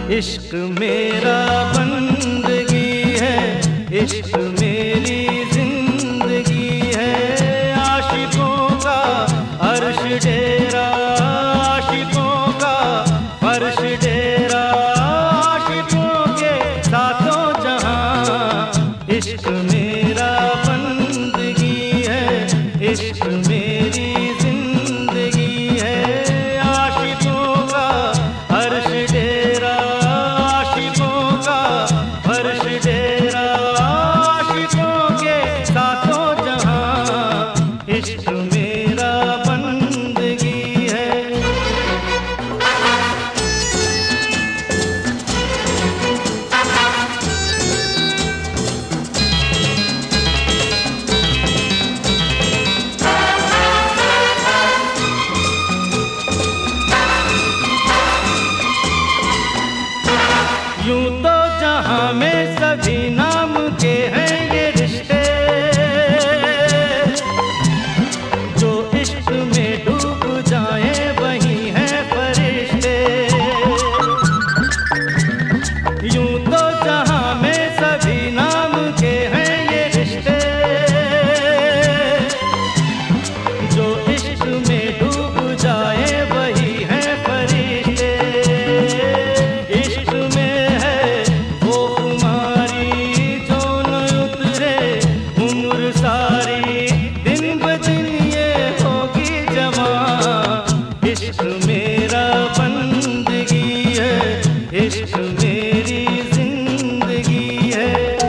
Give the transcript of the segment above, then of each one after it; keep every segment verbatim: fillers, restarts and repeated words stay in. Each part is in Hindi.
इश्क मेरा बंदगी है, इश्क मेरी जिंदगी है। आशिकों का अर्श डेरा, आशिकों का फर्श डेरा, आशिकों के सातों जहां। इश्क मेरा बंदगी है, इश्क मेरी जिंदगी है। आशिकों का अर्श डेरा, आशिकों का फर्श डेरा, आशिकों के सातों जहां। इश्क मेरा बंदगी है। यूं तो जहां में सभी नाम के हैं ये रिश्ते, जो इश्क में डूब जाएं वही हैं फरिश्ते। यूं तो जहां में सभी नाम के हैं ये रिश्ते, जो इश्क में डूब जाएं वही हैं फरिश्ते। इश्क में है वो खुमारी जो न उतरे उम्र सारी, दिन ब दिन ये होगी जवां। इश्क मेरा बंदगी है, इश्क मेरी जिंदगी है।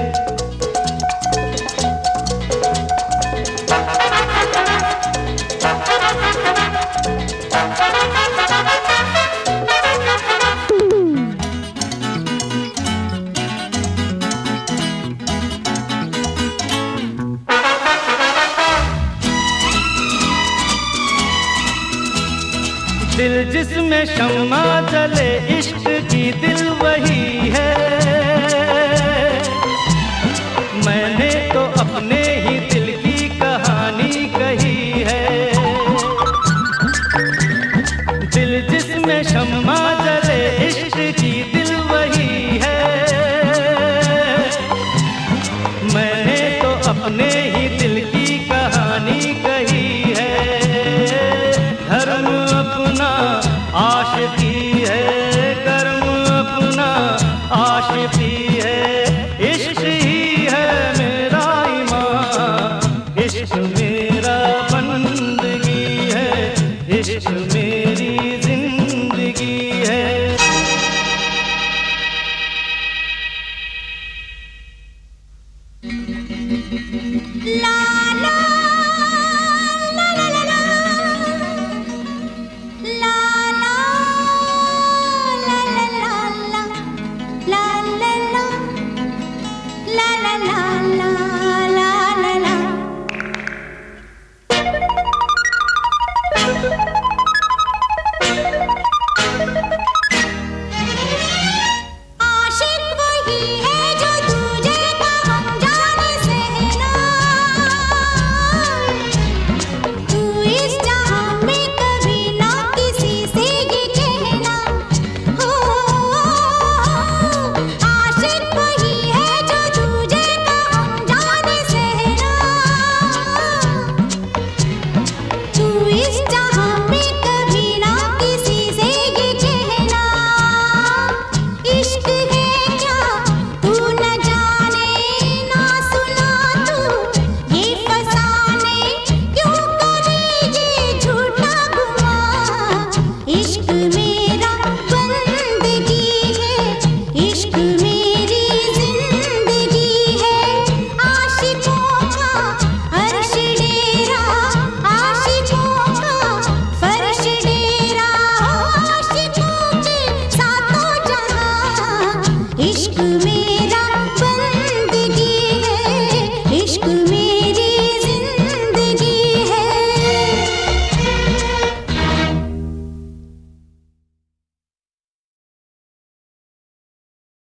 दिल जिसमें शम्मा जले इश्क की दिल वही है। मैंने तो अपने ही दिल की कहानी कही है। दिल जिसमें शम्मा जले इश्क की दिल वही है। मैंने तो अपने ही दिल की कहानी कही है। धर्म अपना आशिकी है, कर्म अपना आशिकी है। इश्क ही है मेरा ईमान, इश्क मेरा बंदगी है, इश्क मेरी जिंदगी है। ला ला ला ला ला ला ला ला ला ला ला ला ला ला। आशिक वही है जो तुझे का हम जाने सहना। तू इस जहां में कभी ना किसी से ये कहना। हो आशिक वही है जो तुझे का हम जाने सहना। तू इस जहां में कभी ना किसी से ये कहना। इश्क है क्या तू न जाने, ना सुना तू ये फसाने। क्यों करे ये झूठा गुमान। इश्क मेरा बंदगी है, इश्क मेरी जिंदगी है। आशिकों का अर्श डेरा, आशिकों का फर्श डेरा, आशिकों के सातों जहां। इश्क में